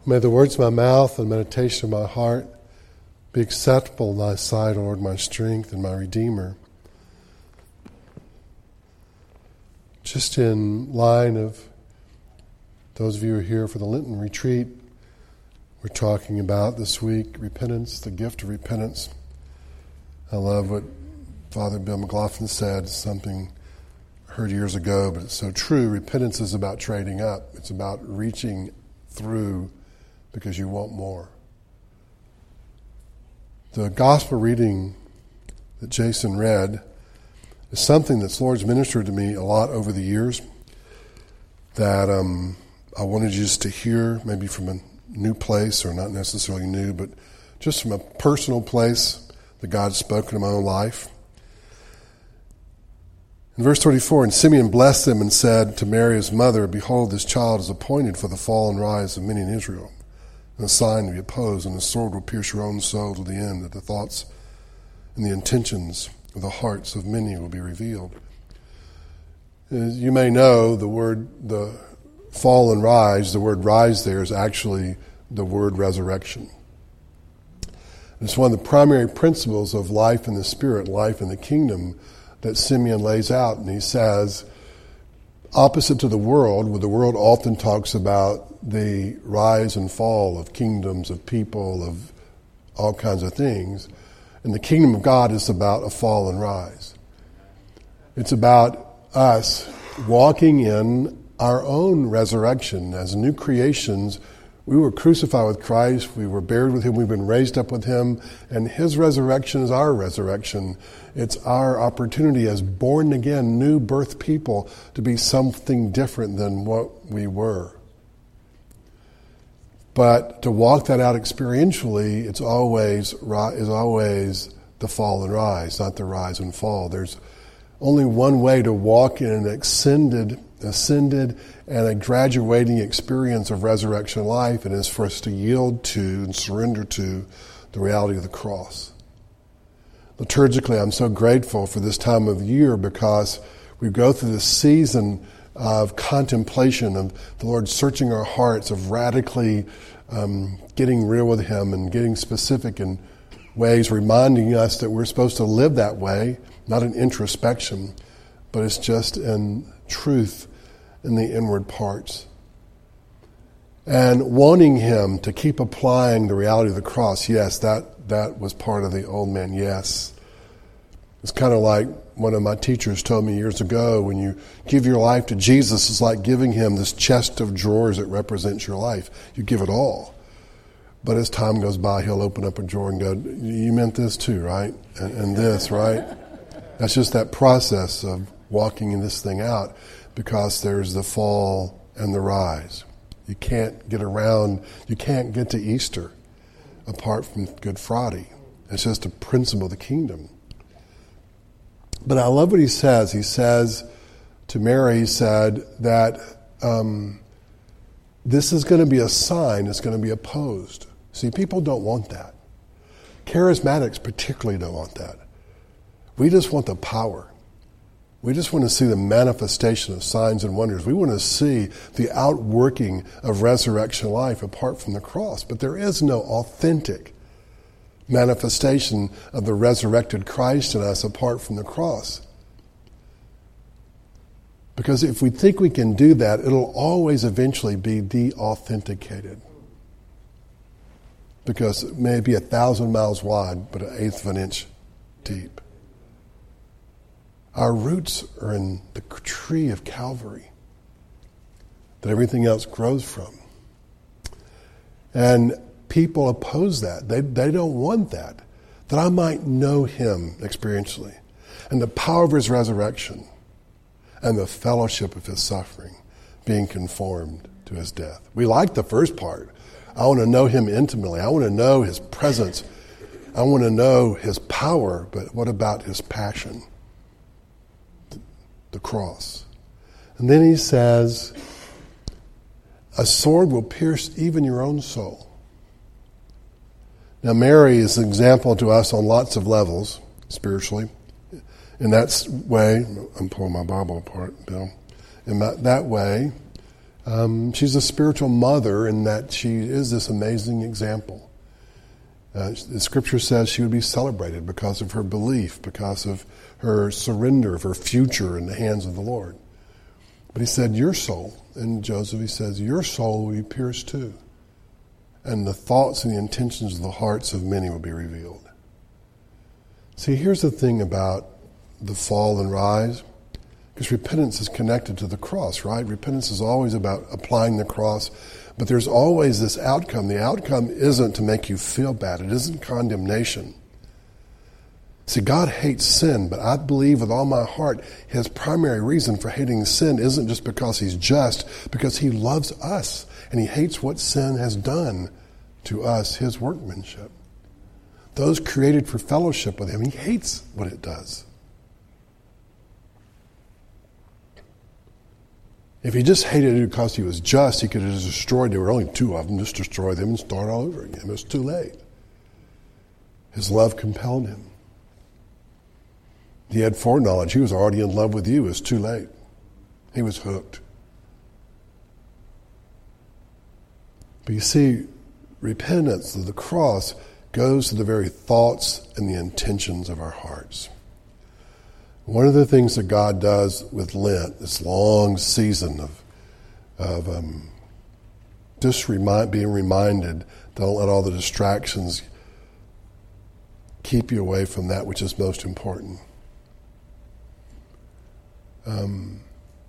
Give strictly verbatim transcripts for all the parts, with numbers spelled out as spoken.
May the words of my mouth and meditation of my heart be acceptable in thy sight, Lord, my strength and my Redeemer. Just in line of those of you who are here for the Lenten retreat, we're talking about this week repentance, the gift of repentance. I love what Father Bill McLaughlin said, something I heard years ago, but it's so true. Repentance is about trading up. It's about reaching through because you want more. The gospel reading that Jason read is something that's Lord's ministered to me a lot over the years that um, I wanted you just to hear, maybe from a new place, or not necessarily new, but just from a personal place that God's spoken in my own life. In verse twenty-four, and Simeon blessed them and said to Mary his mother, behold, this child is appointed for the fall and rise of many in Israel, and a sign to be opposed, and the sword will pierce your own soul to the end, that the thoughts and the intentions of the hearts of many will be revealed. As you may know, the word, the fall and rise, the word rise there is actually the word resurrection. It's one of the primary principles of life in the Spirit, life in the kingdom, that Simeon lays out. And he says, opposite to the world, where the world often talks about the rise and fall of kingdoms, of people, of all kinds of things, and the kingdom of God is about a fall and rise. It's about us walking in our own resurrection as new creations. We were crucified with Christ, we were buried with him, we've been raised up with him, and his resurrection is our resurrection. It's our opportunity as born again, new birth people to be something different than what we were. But to walk that out experientially, it's always is always the fall and rise, not the rise and fall. There's only one way to walk in an ascended, ascended and a graduating experience of resurrection life, and is for us to yield to and surrender to the reality of the cross. Liturgically, I'm so grateful for this time of year because we go through this season of contemplation, of the Lord searching our hearts, of radically um, getting real with him and getting specific in ways, reminding us that we're supposed to live that way, not in introspection, but it's just in truth in the inward parts. And wanting him to keep applying the reality of the cross, yes, that, that was part of the old man, yes. It's kind of like one of my teachers told me years ago, when you give your life to Jesus, it's like giving him this chest of drawers that represents your life. You give it all. But as time goes by, he'll open up a drawer and go, you meant this too, right? And, and this, right? That's just that process of walking in this thing out, because there's the fall and the rise. You can't get around, you can't get to Easter apart from Good Friday. It's just a principle of the kingdom. But I love what he says. He says to Mary, he said that um, this is going to be a sign, it's going to be opposed. See, people don't want that. Charismatics particularly don't want that. We just want the power. We just want to see the manifestation of signs and wonders. We want to see the outworking of resurrection life apart from the cross. But there is no authentic manifestation of the resurrected Christ in us apart from the cross. Because if we think we can do that, it'll always eventually be de-authenticated. Because it may be a thousand miles wide, but an eighth of an inch deep. Our roots are in the tree of Calvary that everything else grows from. And people oppose that. They, they don't want that. That I might know him experientially, and the power of his resurrection, and the fellowship of his suffering, being conformed to his death. We like the first part. I want to know him intimately. I want to know his presence. I want to know his power, but what about his passion? The cross. And then he says, a sword will pierce even your own soul. Now, Mary is an example to us on lots of levels, spiritually. In that way, I'm pulling my Bible apart, Bill. In that, that way, Um, she's a spiritual mother in that she is this amazing example. Uh, the scripture says she would be celebrated because of her belief, because of her surrender of her future in the hands of the Lord. But he said, your soul, and Joseph, he says, your soul will be pierced too. And the thoughts and the intentions of the hearts of many will be revealed. See, here's the thing about the fall and rise, because repentance is connected to the cross, right? Repentance is always about applying the cross, but there's always this outcome. The outcome isn't to make you feel bad. It isn't condemnation. See, God hates sin, but I believe with all my heart his primary reason for hating sin isn't just because he's just, because he loves us, and he hates what sin has done to us, his workmanship. Those created for fellowship with him, he hates what it does. If he just hated it because he was just, he could have just destroyed. There were only two of them. Just destroy them and start all over again. It was too late. His love compelled him. He had foreknowledge. He was already in love with you. It was too late. He was hooked. But you see, repentance of the cross goes to the very thoughts and the intentions of our hearts. One of the things that God does with Lent, this long season of, of um, just remind, being reminded, don't let all the distractions keep you away from that which is most important. Um,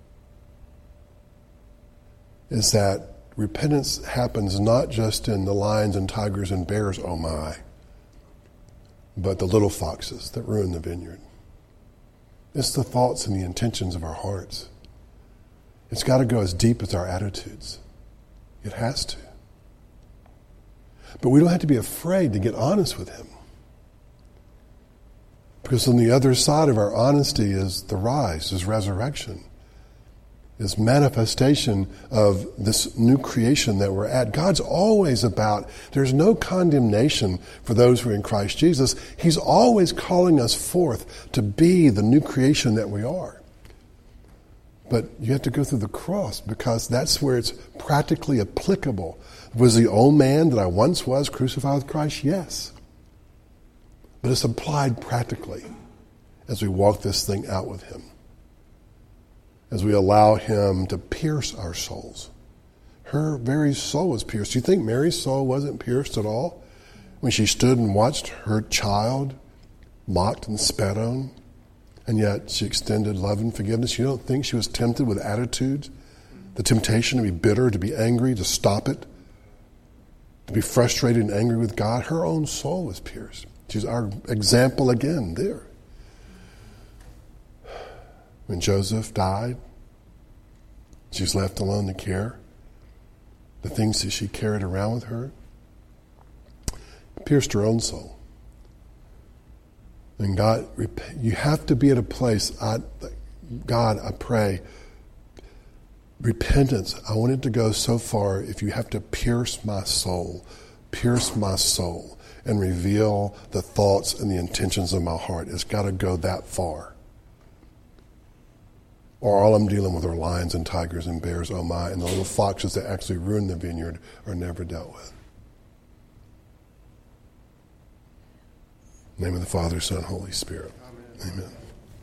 is that repentance happens not just in the lions and tigers and bears, oh my, but the little foxes that ruin the vineyard. It's the thoughts and the intentions of our hearts. It's got to go as deep as our attitudes. It has to. But we don't have to be afraid to get honest with him. Because on the other side of our honesty is the rise, is resurrection, is manifestation of this new creation that we're at. God's always about, there's no condemnation for those who are in Christ Jesus. He's always calling us forth to be the new creation that we are. But you have to go through the cross because that's where it's practically applicable. Was the old man that I once was crucified with Christ? Yes. But it's applied practically as we walk this thing out with him. As we allow him to pierce our souls. Her very soul was pierced. Do you think Mary's soul wasn't pierced at all when she stood and watched her child mocked and spat on, and yet she extended love and forgiveness? You don't think she was tempted with attitudes? The temptation to be bitter, to be angry, to stop it, to be frustrated and angry with God? Her own soul was pierced. She's our example again there. When Joseph died, she's left alone to care. The things that she carried around with her pierced her own soul. And God, you have to be at a place, I, God, I pray, repentance, I want it to go so far if you have to pierce my soul, pierce my soul, and reveal the thoughts and the intentions of my heart. It's got to go that far. Or all I'm dealing with are lions and tigers and bears, oh my, and the little foxes that actually ruin the vineyard are never dealt with. In the name of the Father, Son, Holy Spirit. Amen. Amen.